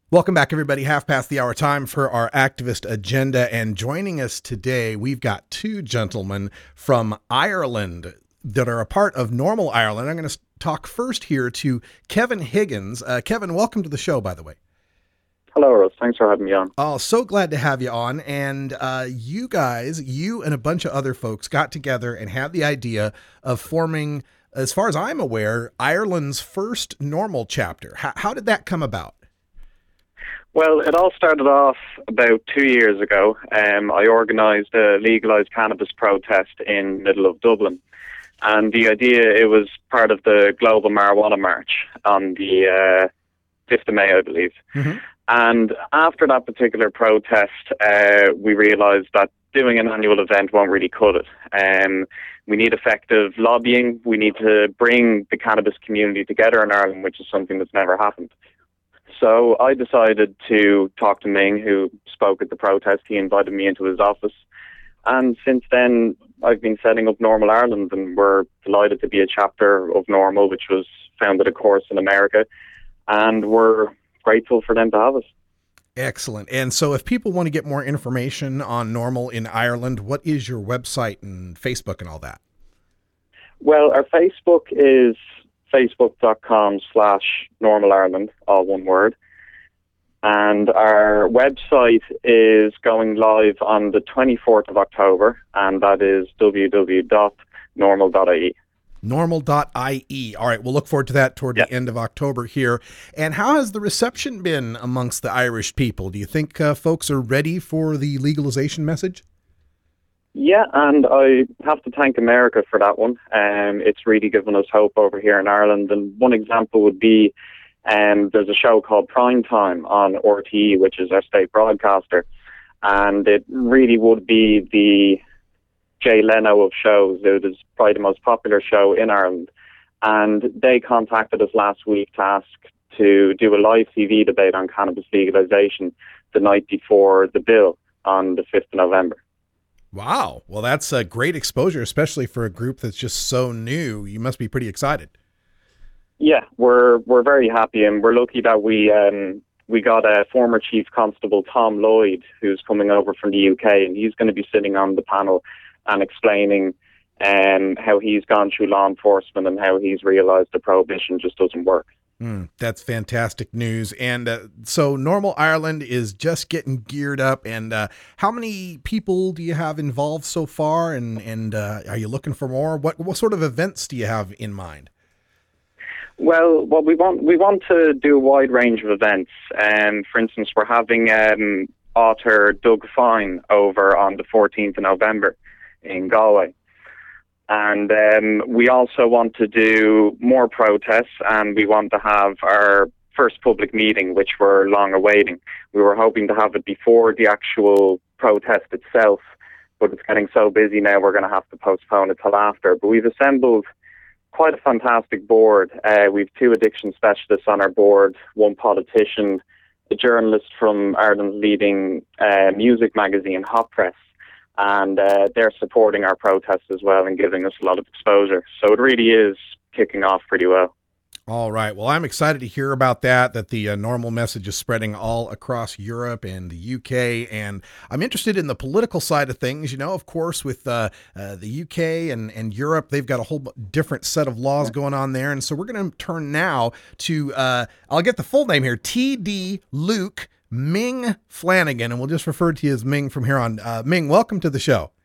Welcome back, everybody. Half past the hour time for our activist agenda. And joining us today, we've got two gentlemen from Ireland that are a part of Normal Ireland. I'm going to talk first here to Kevin Higgins. Kevin, welcome to the show, by the way. Hello, Russ. Thanks for having me on. Oh, so glad to have you on. And you guys, you and a bunch of other folks got together and had the idea of forming, as far as I'm aware, Ireland's first Normal chapter. How did that come about? Well, it all started off about 2 years ago. I organised a legalised cannabis protest in the middle of Dublin. And the idea, it was part of the Global Marijuana March on the 5th of May, I believe. Mm-hmm. And after that particular protest, we realised that doing an annual event won't really cut it. We need effective lobbying. We need to bring the cannabis community together in Ireland, which is something that's never happened. So I decided to talk to Ming, who spoke at the protest. He invited me into his office. And since then, I've been setting up Normal Ireland, and we're delighted to be a chapter of Normal, which was founded, of course, in America. And we're grateful for them to have us. Excellent. And so if people want to get more information on Normal in Ireland, what is your website and Facebook and all that? Well, our Facebook is facebook.com/Normal Ireland, all one word. And our website is going live on the 24th of October, and that is www.normal.ie. Normal.ie. All right, we'll look forward to that toward the end of October here. And how has the reception been amongst the Irish people? Do you think folks are ready for the legalization message? Yeah, and I have to thank America for that one. It's really given us hope over here in Ireland. And one example would be there's a show called Prime Time on RTE, which is our state broadcaster. And it really would be the Jay Leno of shows. It is probably the most popular show in Ireland. And they contacted us last week to ask to do a live TV debate on cannabis legalization the night before the bill on the 5th of November. Wow. Well, that's a great exposure, especially for a group that's just so new. You must be pretty excited. Yeah, we're very happy, and we're lucky that we got a former Chief Constable, Tom Lloyd, who's coming over from the UK, and he's going to be sitting on the panel and explaining how he's gone through law enforcement and how he's realised the prohibition just doesn't work. That's fantastic news. And so Normal Ireland is just getting geared up. And how many people do you have involved so far? And are you looking for more? What sort of events do you have in mind? Well, we want to do a wide range of events. For instance, we're having author Doug Fine over on the 14th of November in Galway. And we also want to do more protests, and we want to have our first public meeting, which we're long awaiting. We were hoping to have it before the actual protest itself, but it's getting so busy now we're going to have to postpone it till after. But we've assembled quite a fantastic board. We've 2 addiction specialists on our board, 1 politician, a journalist from Ireland's leading music magazine, Hot Press. And they're supporting our protests as well and giving us a lot of exposure. So it really is kicking off pretty well. All right. Well, I'm excited to hear about that the Normal message is spreading all across Europe and the UK. And I'm interested in the political side of things. You know, of course, with the UK and Europe, they've got a whole different set of laws going on there. And so we're going to turn now to, I'll get the full name here, T.D. Luke Ming Flanagan, and we'll just refer to you as Ming from here on. Ming, welcome to the show.